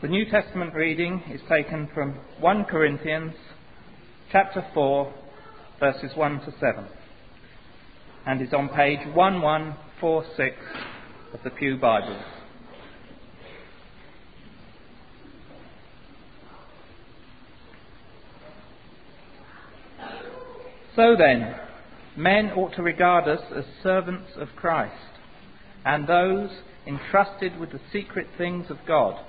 The New Testament reading is taken from 1 Corinthians chapter 4, verses 1 to 7, and is on page 1146 of the Pew Bibles. So then, men ought to regard us as servants of Christ, and those entrusted with the secret things of God.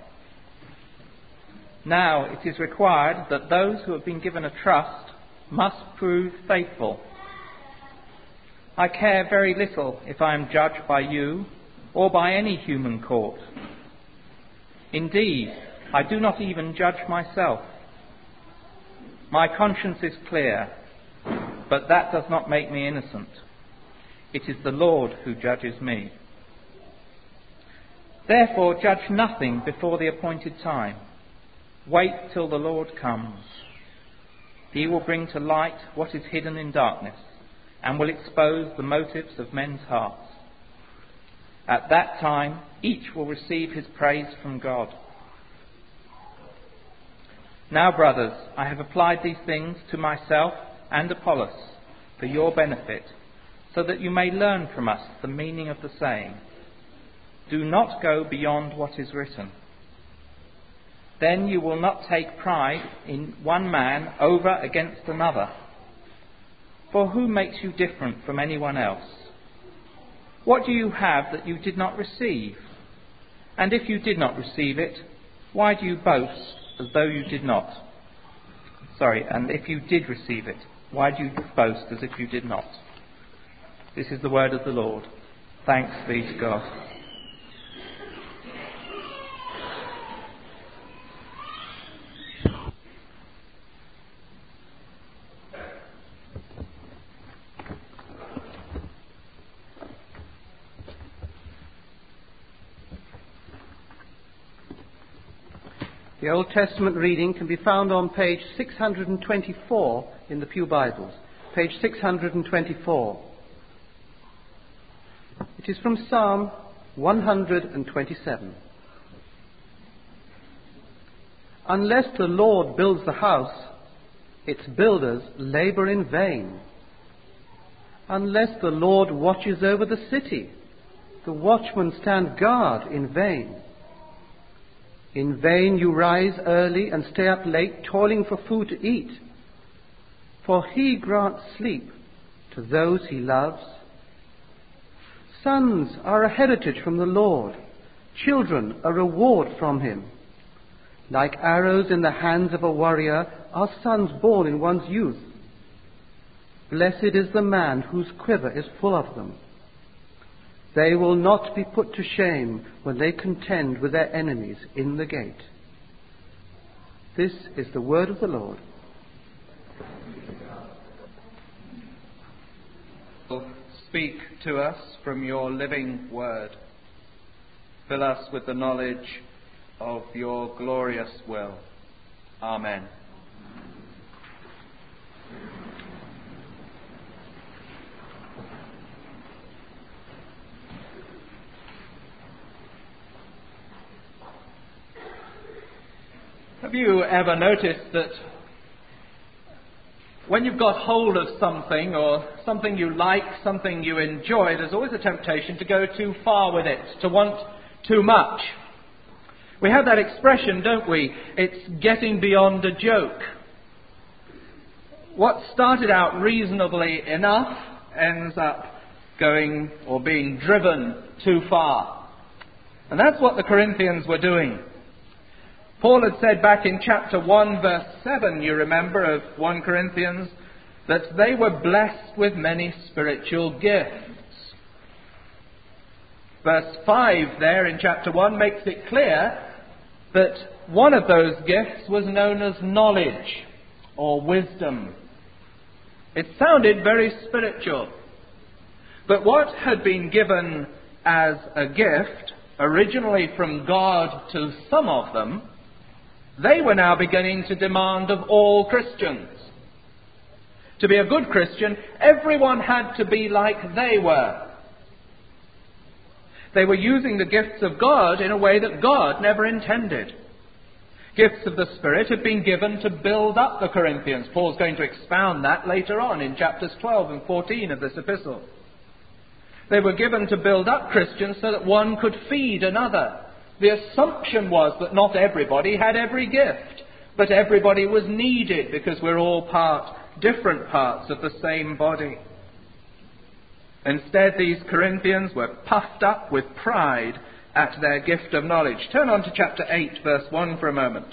Now it is required that those who have been given a trust must prove faithful. I care very little if I am judged by you or by any human court. Indeed, I do not even judge myself. My conscience is clear, but that does not make me innocent. It is the Lord who judges me. Therefore, judge nothing before the appointed time. Wait till the Lord comes. He will bring to light what is hidden in darkness and will expose the motives of men's hearts. At that time, each will receive his praise from God. Now, brothers, I have applied these things to myself and Apollos for your benefit, so that you may learn from us the meaning of the saying. Do not go beyond what is written. Then you will not take pride in one man over against another. For who makes you different from anyone else? What do you have that you did not receive? And if you did not receive it, why do you boast as though you did not? And if you did receive it, why do you boast as if you did not? This is the word of the Lord. Thanks be to God. The Old Testament reading can be found on page 624 in the Pew Bibles. Page 624. It is from Psalm 127. Unless the Lord builds the house, its builders labour in vain. Unless the Lord watches over the city, the watchmen stand guard in vain. In vain you rise early and stay up late, toiling for food to eat. For he grants sleep to those he loves. Sons are a heritage from the Lord, children a reward from him. Like arrows in the hands of a warrior are sons born in one's youth. Blessed is the man whose quiver is full of them. They will not be put to shame when they contend with their enemies in the gate. This is the word of the Lord. Speak to us from your living word. Fill us with the knowledge of your glorious will. Amen. Have you ever noticed that when you've got hold of something or something you like, something you enjoy, there's always a temptation to go too far with it, to want too much? We have that expression, don't we? It's getting beyond a joke. What started out reasonably enough ends up going or being driven too far. And that's what the Corinthians were doing. Paul had said back in chapter 1, verse 7, you remember, of 1 Corinthians, that they were blessed with many spiritual gifts. Verse 5 there in chapter 1 makes it clear that one of those gifts was known as knowledge or wisdom. It sounded very spiritual. But what had been given as a gift, originally from God to some of them, they were now beginning to demand of all Christians. To be a good Christian, everyone had to be like they were. They were using the gifts of God in a way that God never intended. Gifts of the Spirit had been given to build up the Corinthians. Paul's going to expound that later on in chapters 12 and 14 of this epistle. They were given to build up Christians so that one could feed another. The assumption was that not everybody had every gift, but everybody was needed because we're all different parts of the same body. Instead, these Corinthians were puffed up with pride at their gift of knowledge. Turn on to chapter 8, verse 1 for a moment.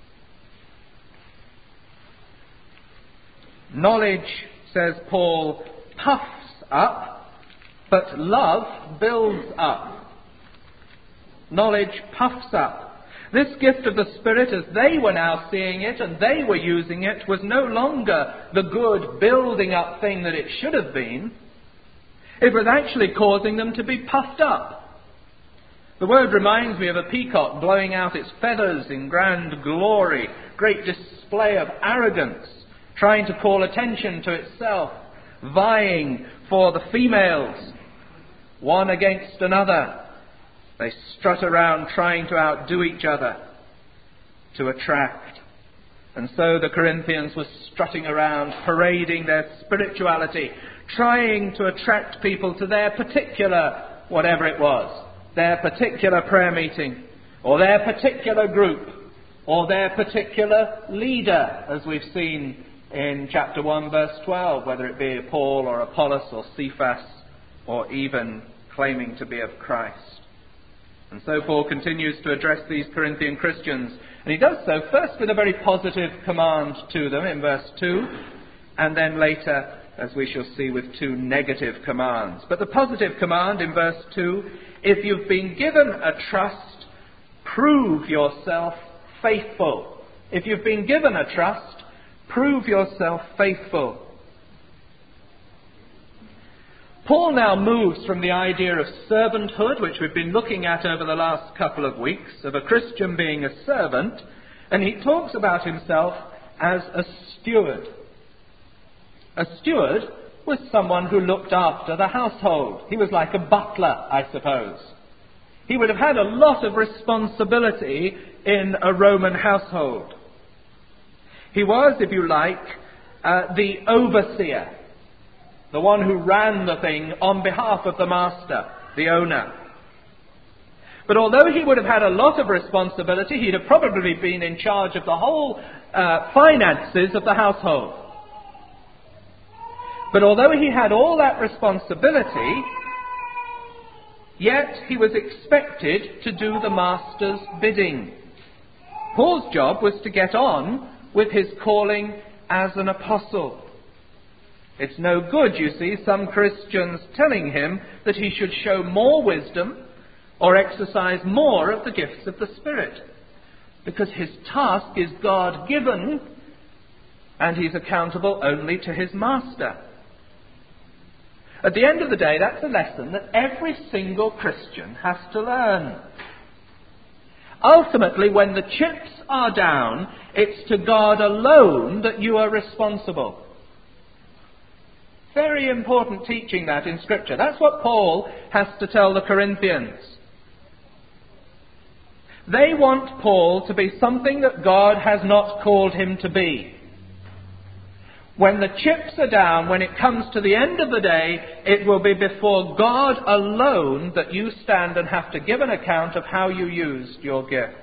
Knowledge, says Paul, puffs up, but love builds up. Knowledge puffs up. This gift of the Spirit, as they were now seeing it and they were using it, was no longer the good building up thing that it should have been. It was actually causing them to be puffed up. The word reminds me of a peacock blowing out its feathers in grand glory, great display of arrogance, trying to call attention to itself, vying for the females, one against another. They strut around trying to outdo each other to attract. And so the Corinthians were strutting around, parading their spirituality, trying to attract people to their particular, whatever it was, their particular prayer meeting, or their particular group, or their particular leader, as we've seen in chapter 1, verse 12, whether it be Paul or Apollos or Cephas, or even claiming to be of Christ. And so Paul continues to address these Corinthian Christians, and he does so first with a very positive command to them in verse 2, and then later, as we shall see, with two negative commands. But the positive command in verse 2, if you've been given a trust, prove yourself faithful. If you've been given a trust, prove yourself faithful. Paul now moves from the idea of servanthood, which we've been looking at over the last couple of weeks, of a Christian being a servant, and he talks about himself as a steward. A steward was someone who looked after the household. He was like a butler, I suppose. He would have had a lot of responsibility in a Roman household. He was, if you like, the overseer, the one who ran the thing on behalf of the master, the owner. But although he would have had a lot of responsibility, he'd have probably been in charge of the whole finances of the household. But although he had all that responsibility, yet he was expected to do the master's bidding. Paul's job was to get on with his calling as an apostle. It's no good, you see, some Christians telling him that he should show more wisdom or exercise more of the gifts of the Spirit, because his task is God-given and he's accountable only to his master. At the end of the day, that's a lesson that every single Christian has to learn. Ultimately, when the chips are down, it's to God alone that you are responsible. Very important teaching that in Scripture. That's what Paul has to tell the Corinthians. They want Paul to be something that God has not called him to be. When the chips are down, when it comes to the end of the day, it will be before God alone that you stand and have to give an account of how you used your gifts.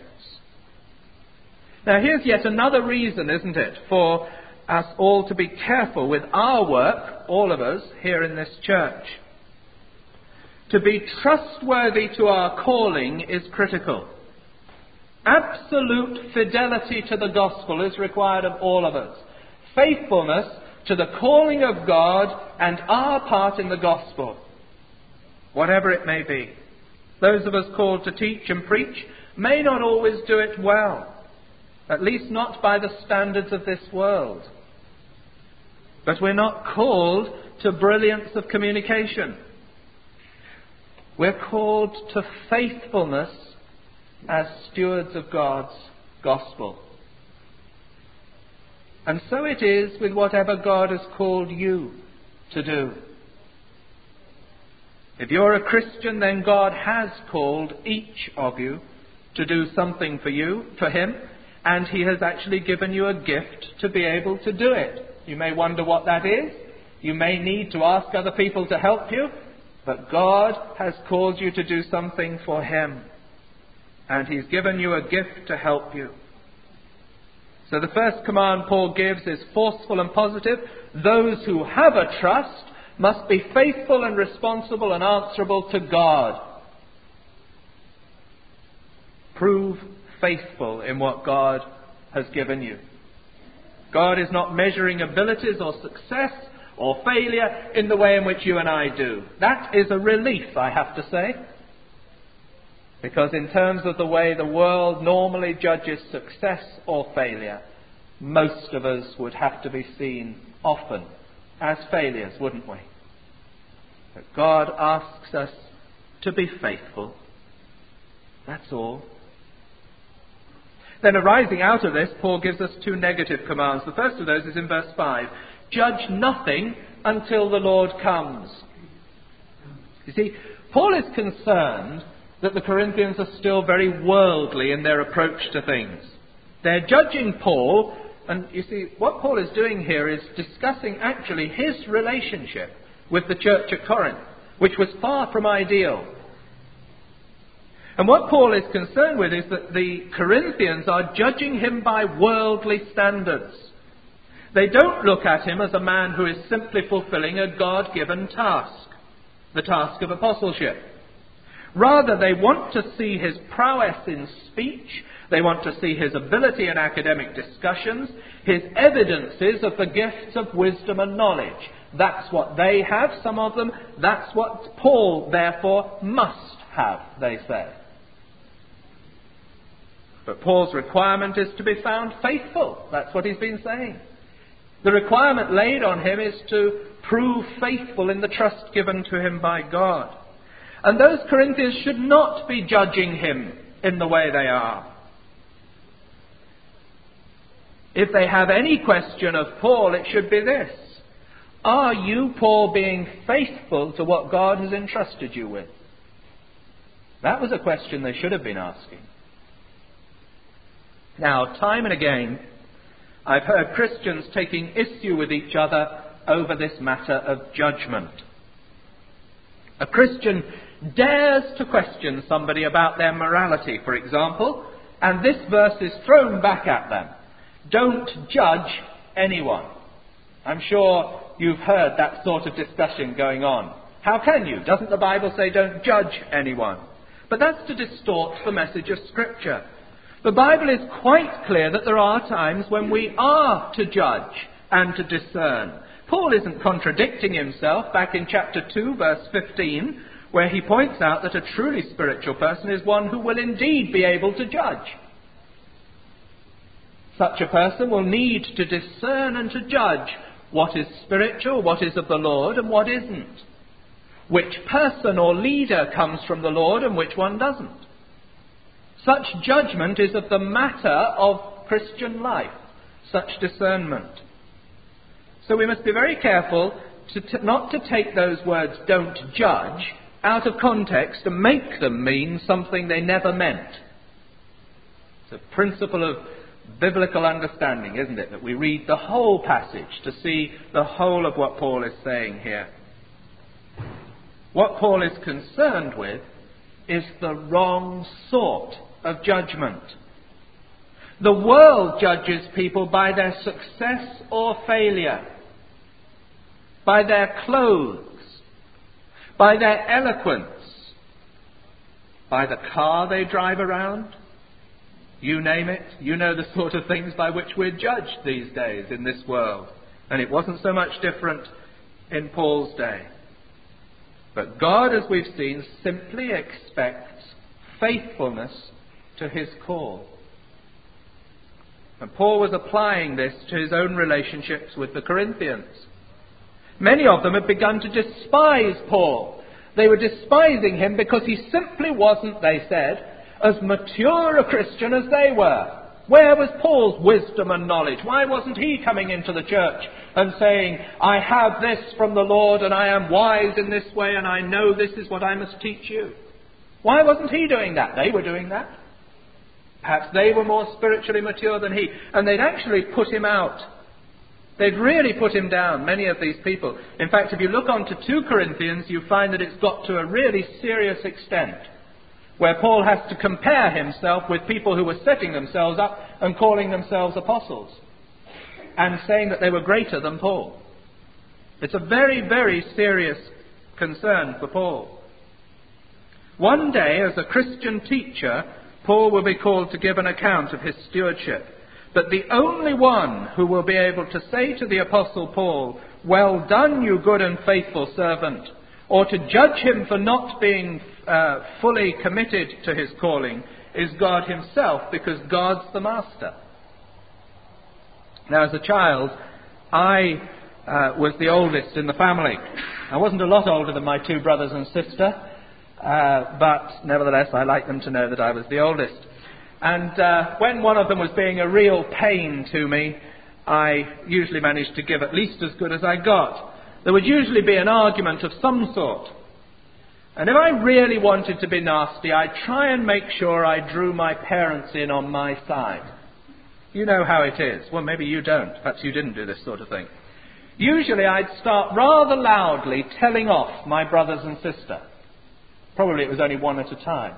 Now here's yet another reason, isn't it, for us all to be careful with our work, all of us here in this church. To be trustworthy to our calling is critical. Absolute fidelity to the gospel is required of all of us. Faithfulness to the calling of God and our part in the gospel, whatever it may be. Those of us called to teach and preach may not always do it well, at least not by the standards of this world. But we're not called to brilliance of communication. We're called to faithfulness as stewards of God's gospel. And so it is with whatever God has called you to do. If you're a Christian, then God has called each of you to do something for you, for Him, and he has actually given you a gift to be able to do it. You may wonder what that is. You may need to ask other people to help you, but God has called you to do something for him, and he's given you a gift to help you. So the first command Paul gives is forceful and positive. Those who have a trust must be faithful and responsible and answerable to God. Prove faithful in what God has given you. God is not measuring abilities or success or failure in the way in which you and I do. That is a relief, I have to say. Because in terms of the way the world normally judges success or failure, most of us would have to be seen often as failures, wouldn't we? But God asks us to be faithful. That's all. Then arising out of this, Paul gives us two negative commands. The first of those is in verse 5. Judge nothing until the Lord comes. You see, Paul is concerned that the Corinthians are still very worldly in their approach to things. They're judging Paul, and you see, what Paul is doing here is discussing actually his relationship with the church at Corinth, which was far from ideal. And what Paul is concerned with is that the Corinthians are judging him by worldly standards. They don't look at him as a man who is simply fulfilling a God-given task, the task of apostleship. Rather, they want to see his prowess in speech, they want to see his ability in academic discussions, his evidences of the gifts of wisdom and knowledge. That's what they have, some of them. That's what Paul, therefore, must have, they say. But Paul's requirement is to be found faithful. That's what he's been saying. The requirement laid on him is to prove faithful in the trust given to him by God. And those Corinthians should not be judging him in the way they are. If they have any question of Paul, it should be this. Are you, Paul, being faithful to what God has entrusted you with? That was a question they should have been asking. Now, time and again, I've heard Christians taking issue with each other over this matter of judgment. A Christian dares to question somebody about their morality, for example, and this verse is thrown back at them. Don't judge anyone. I'm sure you've heard that sort of discussion going on. How can you? Doesn't the Bible say don't judge anyone? But that's to distort the message of Scripture. The Bible is quite clear that there are times when we are to judge and to discern. Paul isn't contradicting himself back in chapter 2, verse 15, where he points out that a truly spiritual person is one who will indeed be able to judge. Such a person will need to discern and to judge what is spiritual, what is of the Lord, and what isn't. Which person or leader comes from the Lord and which one doesn't. Such judgment is of the matter of Christian life, such discernment. So we must be very careful not to take those words, don't judge, out of context and make them mean something they never meant. It's a principle of biblical understanding, isn't it? That we read the whole passage to see the whole of what Paul is saying here. What Paul is concerned with is the wrong sort of judgment. The world judges people by their success or failure, by their clothes, by their eloquence, by the car they drive around. You name it. You know the sort of things by which we're judged these days in this world. And it wasn't so much different in Paul's day. But God, as we've seen, simply expects faithfulness to his call. And Paul was applying this to his own relationships with the Corinthians. Many of them had begun to despise Paul. They were despising him because he simply wasn't, they said, as mature a Christian as they were. Where was Paul's wisdom and knowledge? Why wasn't he coming into the church and saying, I have this from the Lord and I am wise in this way and I know this is what I must teach you? Why wasn't he doing that? They were doing that. Perhaps they were more spiritually mature than he. And they'd actually put him out. They'd really put him down, many of these people. In fact, if you look on to 2 Corinthians, you find that it's got to a really serious extent, where Paul has to compare himself with people who were setting themselves up and calling themselves apostles, and saying that they were greater than Paul. It's a very, very serious concern for Paul. One day, as a Christian teacher, Paul will be called to give an account of his stewardship. But the only one who will be able to say to the Apostle Paul, "Well done, you good and faithful servant," or to judge him for not being fully committed to his calling, is God himself, because God's the master. Now, as a child, I was the oldest in the family. I wasn't a lot older than my 2 brothers and sister, but nevertheless I like them to know that I was the oldest. And when one of them was being a real pain to me, I usually managed to give at least as good as I got. There would usually be an argument of some sort. And if I really wanted to be nasty, I'd try and make sure I drew my parents in on my side. You know how it is. Well, maybe you don't. Perhaps you didn't do this sort of thing. Usually I'd start rather loudly telling off my brothers and sister. Probably it was only one at a time.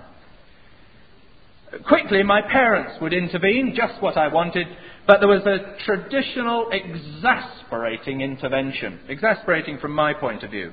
Quickly, my parents would intervene, just what I wanted, but there was a traditional exasperating intervention. Exasperating from my point of view.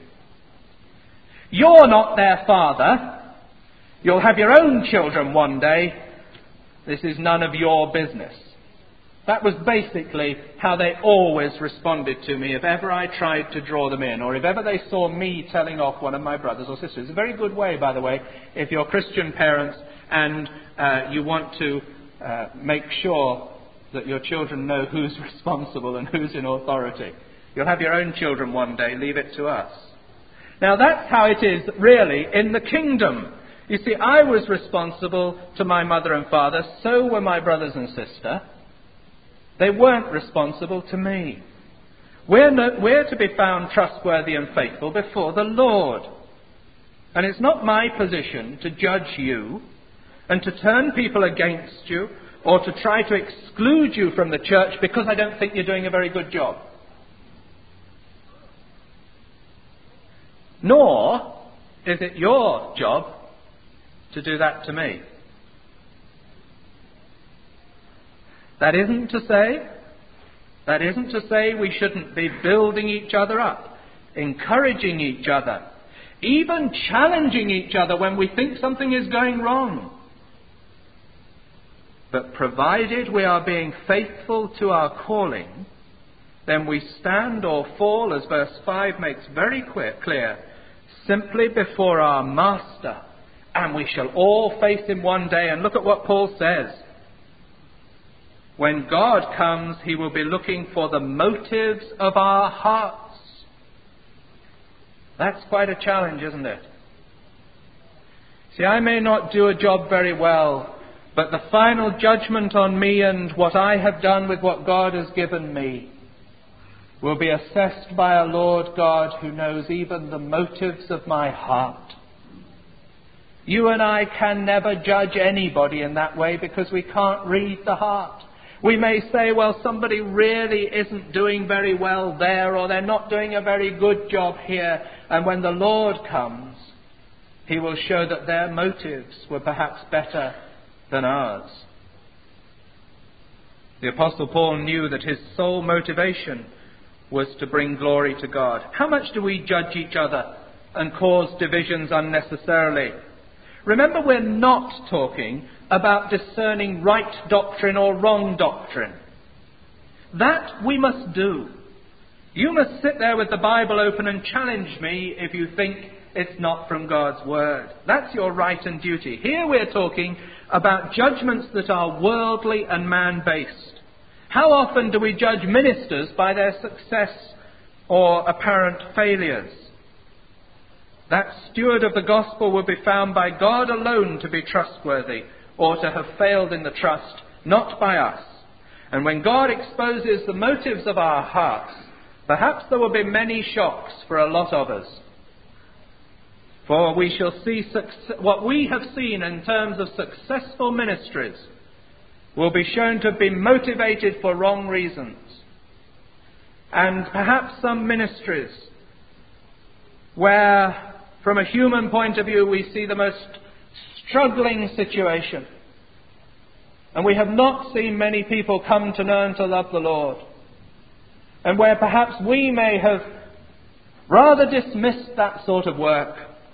"You're not their father. You'll have your own children one day. This is none of your business." That was basically how they always responded to me if ever I tried to draw them in, or if ever they saw me telling off one of my brothers or sisters. It's a very good way, by the way, if you're Christian parents and you want to make sure that your children know who's responsible and who's in authority. You'll have your own children one day, leave it to us. Now that's how it is really in the kingdom. You see, I was responsible to my mother and father, so were my brothers and sister. They weren't responsible to me. We're to be found trustworthy and faithful before the Lord. And it's not my position to judge you and to turn people against you or to try to exclude you from the church because I don't think you're doing a very good job. Nor is it your job to do that to me. That isn't to say we shouldn't be building each other up, encouraging each other, even challenging each other when we think something is going wrong. But provided we are being faithful to our calling, then we stand or fall, as verse 5 makes very clear, simply before our Master, and we shall all face him one day. And look at what Paul says. When God comes, he will be looking for the motives of our hearts. That's quite a challenge, isn't it? See, I may not do a job very well, but the final judgment on me and what I have done with what God has given me will be assessed by a Lord God who knows even the motives of my heart. You and I can never judge anybody in that way because we can't read the heart. We may say, well, somebody really isn't doing very well there, or they're not doing a very good job here. And when the Lord comes, he will show that their motives were perhaps better than ours. The Apostle Paul knew that his sole motivation was to bring glory to God. How much do we judge each other and cause divisions unnecessarily? Remember, we're not talking about discerning right doctrine or wrong doctrine. That we must do. You must sit there with the Bible open and challenge me if you think it's not from God's Word. That's your right and duty. Here we're talking about judgments that are worldly and man-based. How often do we judge ministers by their success or apparent failures? That steward of the gospel will be found by God alone to be trustworthy, or to have failed in the trust, not by us. And when God exposes the motives of our hearts, perhaps there will be many shocks for a lot of us. For we shall see what we have seen in terms of successful ministries will be shown to have been motivated for wrong reasons. And perhaps some ministries where, from a human point of view, we see the most struggling situation. And we have not seen many people come to know and to love the Lord. And where perhaps we may have rather dismissed that sort of work.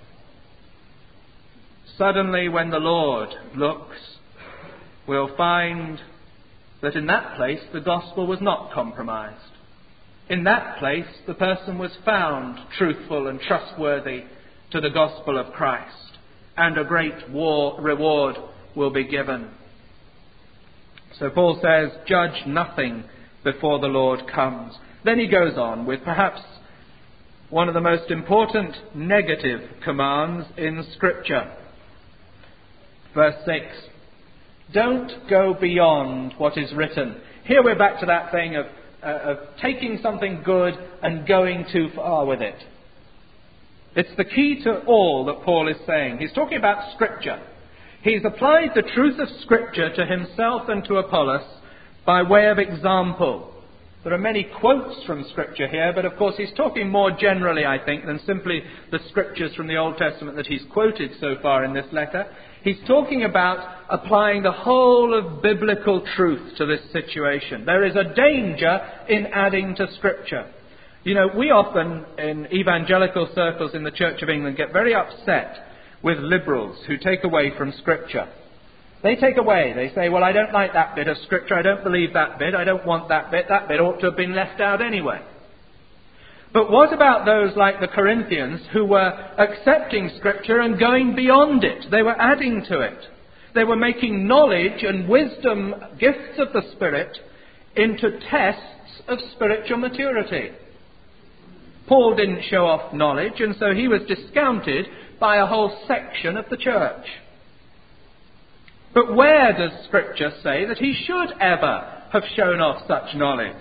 Suddenly, when the Lord looks, we'll find that in that place the gospel was not compromised. In that place the person was found truthful and trustworthy to the gospel of Christ, and a great reward will be given. So Paul says, judge nothing before the Lord comes. Then he goes on with perhaps one of the most important negative commands in Scripture. Verse 6. Don't go beyond what is written. Here we're back to that thing of taking something good and going too far with it. It's the key to all that Paul is saying. He's talking about Scripture. He's applied the truth of Scripture to himself and to Apollos by way of example. There are many quotes from Scripture here, but of course he's talking more generally, I think, than simply the Scriptures from the Old Testament that he's quoted so far in this letter. He's talking about applying the whole of biblical truth to this situation. There is a danger in adding to Scripture. You know, we often, in evangelical circles in the Church of England, get very upset with liberals who take away from Scripture. They take away. They say, well, I don't like that bit of Scripture. I don't believe that bit. I don't want that bit. That bit ought to have been left out anyway. But what about those like the Corinthians who were accepting Scripture and going beyond it? They were adding to it. They were making knowledge and wisdom, gifts of the Spirit, into tests of spiritual maturity. Paul didn't show off knowledge, and so he was discounted by a whole section of the church. But where does Scripture say that he should ever have shown off such knowledge?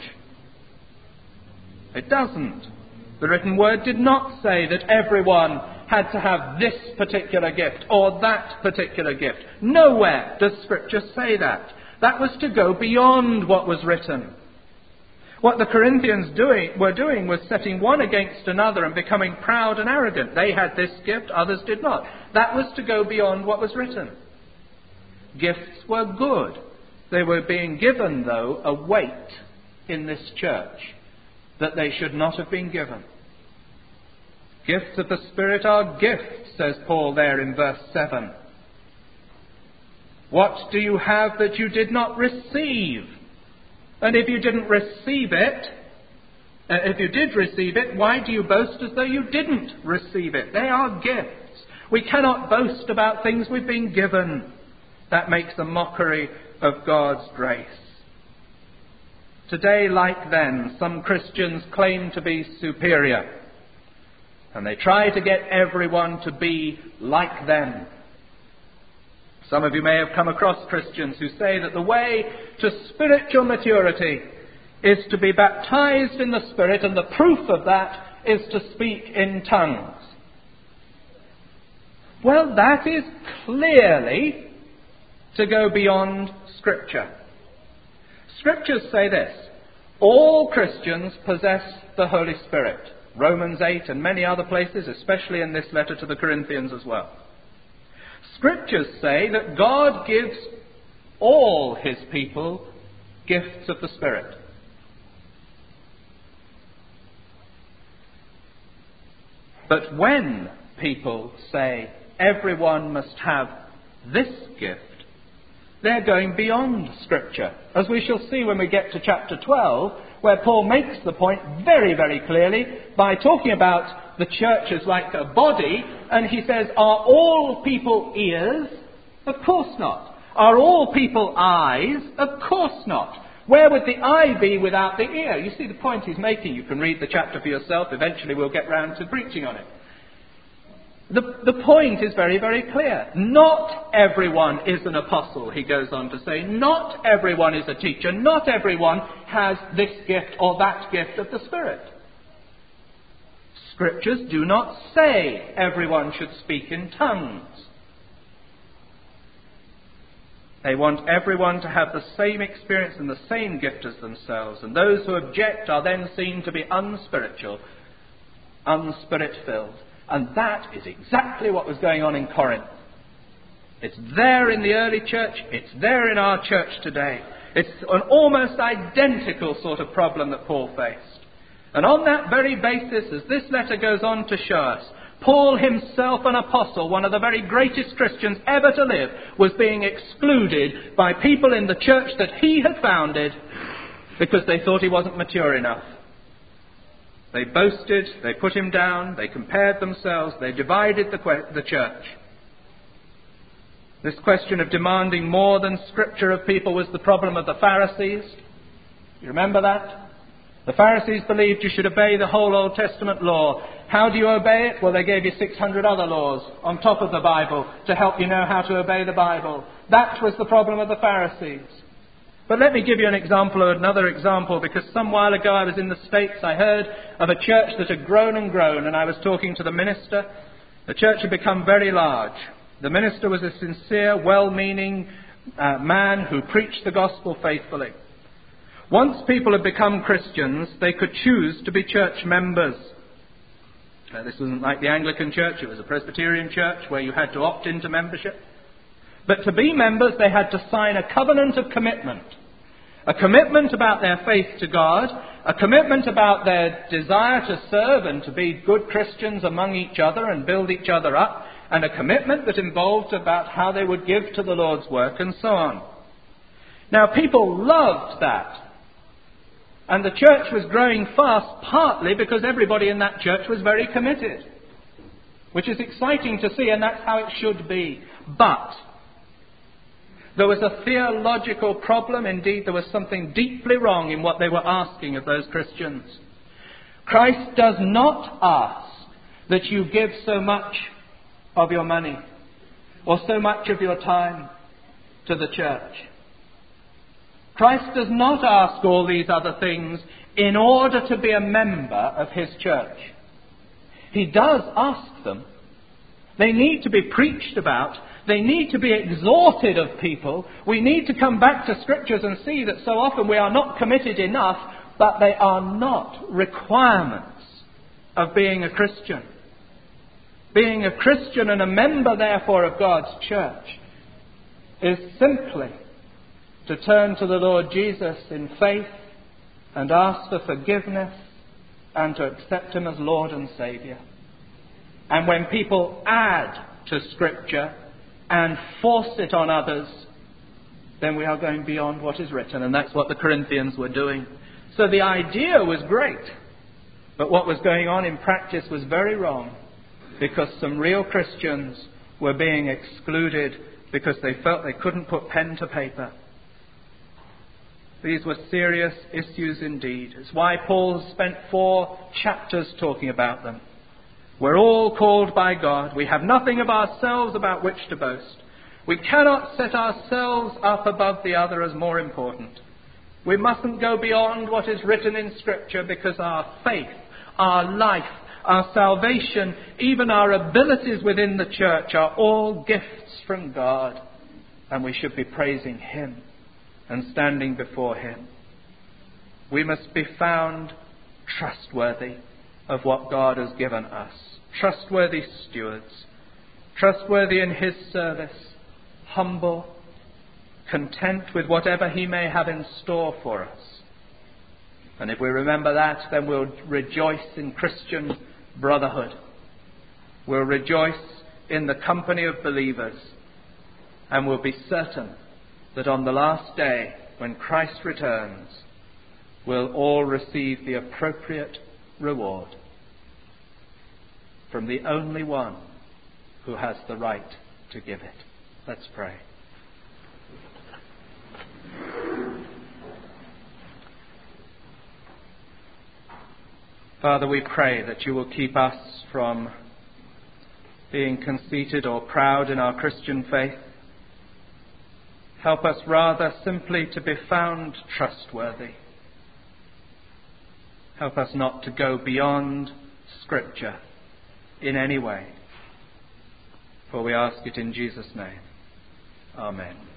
It doesn't. The written word did not say that everyone had to have this particular gift or that particular gift. Nowhere does Scripture say that. That was to go beyond what was written. What the Corinthians were doing was setting one against another and becoming proud and arrogant. They had this gift, others did not. That was to go beyond what was written. Gifts were good. They were being given, though, a weight in this church that they should not have been given. Gifts of the Spirit are gifts, says Paul there in verse 7. What do you have that you did not receive? And if you didn't receive it, if you did receive it, why do you boast as though you didn't receive it? They are gifts. We cannot boast about things we've been given. That makes a mockery of God's grace. Today, like then, some Christians claim to be superior. And they try to get everyone to be like them. Some of you may have come across Christians who say that the way to spiritual maturity is to be baptized in the Spirit, and the proof of that is to speak in tongues. Well, that is clearly to go beyond Scripture. Scriptures say this: all Christians possess the Holy Spirit. Romans 8 and many other places, especially in this letter to the Corinthians as well. Scriptures say that God gives all His people gifts of the Spirit. But when people say everyone must have this gift, they're going beyond Scripture, as we shall see when we get to chapter 12, where Paul makes the point very, very clearly by talking about the church as like a body, and he says, are all people ears? Of course not. Are all people eyes? Of course not. Where would the eye be without the ear? You see the point he's making. You can read the chapter for yourself. Eventually we'll get round to preaching on it. The point is very, very clear. Not everyone is an apostle, he goes on to say. Not everyone is a teacher. Not everyone has this gift or that gift of the Spirit. Scriptures do not say everyone should speak in tongues. They want everyone to have the same experience and the same gift as themselves. And those who object are then seen to be unspiritual, unspirit-filled. And that is exactly what was going on in Corinth. It's there in the early church. It's there in our church today. It's an almost identical sort of problem that Paul faced. And on that very basis, as this letter goes on to show us, Paul himself, an apostle, one of the very greatest Christians ever to live, was being excluded by people in the church that he had founded because they thought he wasn't mature enough. They boasted, they put him down, they compared themselves, they divided the church. This question of demanding more than Scripture of people was the problem of the Pharisees. You remember that? The Pharisees believed you should obey the whole Old Testament law. How do you obey it? Well, they gave you 600 other laws on top of the Bible to help you know how to obey the Bible. That was the problem of the Pharisees. But let me give you another example, because some while ago I was in the States. I heard of a church that had grown and grown, and I was talking to the minister. The church had become very large. The minister was a sincere, well-meaning man who preached the gospel faithfully. Once people had become Christians, they could choose to be church members. This wasn't like the Anglican church. It was a Presbyterian church where you had to opt into membership. But to be members, they had to sign a covenant of commitment. A commitment about their faith to God, a commitment about their desire to serve and to be good Christians among each other and build each other up, and a commitment that involved about how they would give to the Lord's work and so on. Now, people loved that. And the church was growing fast, partly because everybody in that church was very committed. Which is exciting to see, and that's how it should be. But there was a theological problem. Indeed, there was something deeply wrong in what they were asking of those Christians. Christ does not ask that you give so much of your money or so much of your time to the church. Christ does not ask all these other things in order to be a member of his church. He does ask them. They need to be preached about. They need to be exhorted of people. We need to come back to Scriptures and see that so often we are not committed enough, but they are not requirements of being a Christian. Being a Christian and a member, therefore, of God's church is simply to turn to the Lord Jesus in faith and ask for forgiveness and to accept him as Lord and Saviour. And when people add to Scripture and force it on others, then we are going beyond what is written. And that's what the Corinthians were doing. So the idea was great, but what was going on in practice was very wrong, because some real Christians were being excluded because they felt they couldn't put pen to paper. These were serious issues indeed. It's why Paul spent 4 chapters talking about them. We're all called by God. We have nothing of ourselves about which to boast. We cannot set ourselves up above the other as more important. We mustn't go beyond what is written in Scripture, because our faith, our life, our salvation, even our abilities within the church are all gifts from God. And we should be praising him and standing before him. We must be found trustworthy of what God has given us. Trustworthy stewards. Trustworthy in his service. Humble. Content with whatever he may have in store for us. And if we remember that, then we'll rejoice in Christian brotherhood. We'll rejoice in the company of believers. And we'll be certain that on the last day, when Christ returns, we'll all receive the appropriate reward from the only one who has the right to give it. Let's pray. Father, we pray that you will keep us from being conceited or proud in our Christian faith. Help us rather simply to be found trustworthy. Help us not to go beyond Scripture in any way. For we ask it in Jesus' name. Amen.